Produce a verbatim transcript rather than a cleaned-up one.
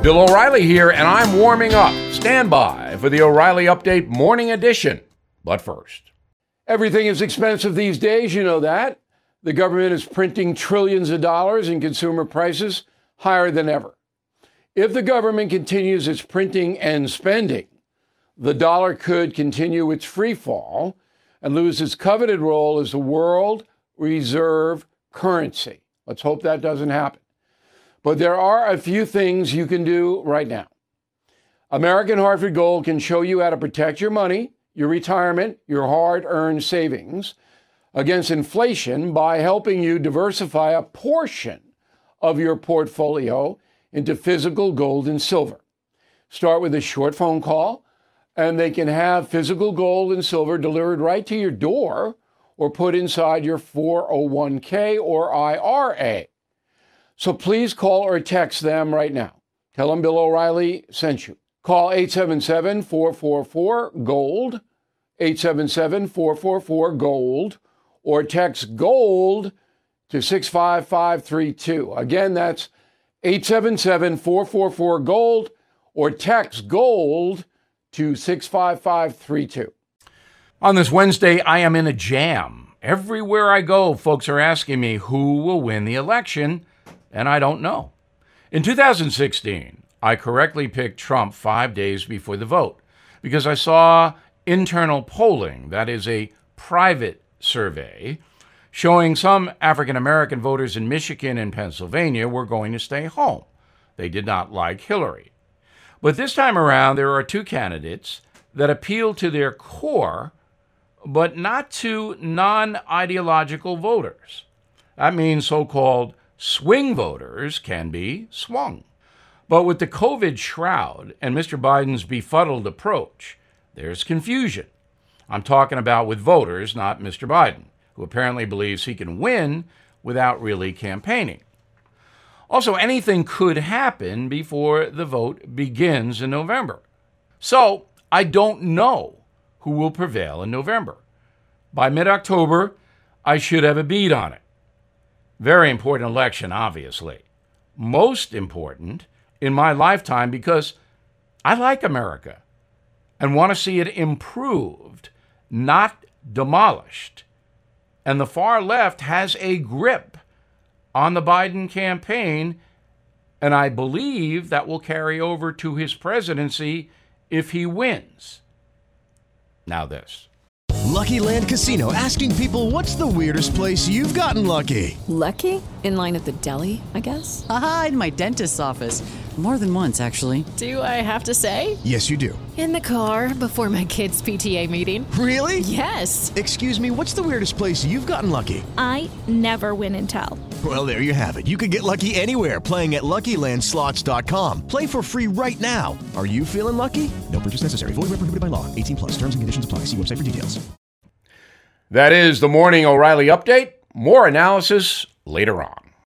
Bill O'Reilly here, and I'm warming up. Stand by for the O'Reilly Update Morning Edition. But first, everything is expensive these days, you know that. The government is printing trillions of dollars and consumer prices higher than ever. If the government continues its printing and spending, the dollar could continue its free fall and lose its coveted role as the world reserve currency. Let's hope that doesn't happen. But there are a few things you can do right now. American Hartford Gold can show you how to protect your money, your retirement, your hard-earned savings against inflation by helping you diversify a portion of your portfolio into physical gold and silver. Start with a short phone call, and they can have physical gold and silver delivered right to your door or put inside your four oh one k or I R A. So please call or text them right now. Tell them Bill O'Reilly sent you. Call eight seven seven, four four four, GOLD, eight seven seven, four four four, GOLD, or text GOLD to six five five three two. Again, that's eight seven seven, four four four, GOLD, or text GOLD to six five five three two. On this Wednesday, I am in a jam. Everywhere I go, folks are asking me who will win the election, and I don't know. In two thousand sixteen, I correctly picked Trump five days before the vote because I saw internal polling, that is a private survey, showing some African-American voters in Michigan and Pennsylvania were going to stay home. They did not like Hillary. But this time around, there are two candidates that appeal to their core, but not to non-ideological voters. That means so-called swing voters can be swung. But with the COVID shroud and Mister Biden's befuddled approach, there's confusion. I'm talking about with voters, not Mister Biden, who apparently believes he can win without really campaigning. Also, anything could happen before the vote begins in November. So, I don't know who will prevail in November. By mid-October, I should have a bead on it. Very important election, obviously. Most important in my lifetime because I like America and want to see it improved, not demolished. And the far left has a grip on the Biden campaign, and I believe that will carry over to his presidency if he wins. Now this. Lucky Land Casino, asking people, what's the weirdest place you've gotten lucky? Lucky? In line at the deli, I guess? Aha, in my dentist's office. More than once, actually. Do I have to say? Yes, you do. In the car before my kids' P T A meeting. Really? Yes. Excuse me, what's the weirdest place you've gotten lucky? I never win and tell. Well, there you have it. You can get lucky anywhere, playing at Lucky Land Slots dot com. Play for free right now. Are you feeling lucky? No purchase necessary. Void where prohibited by law. eighteen plus. Terms and conditions apply. See website for details. That is the Morning O'Reilly Update. More analysis later on.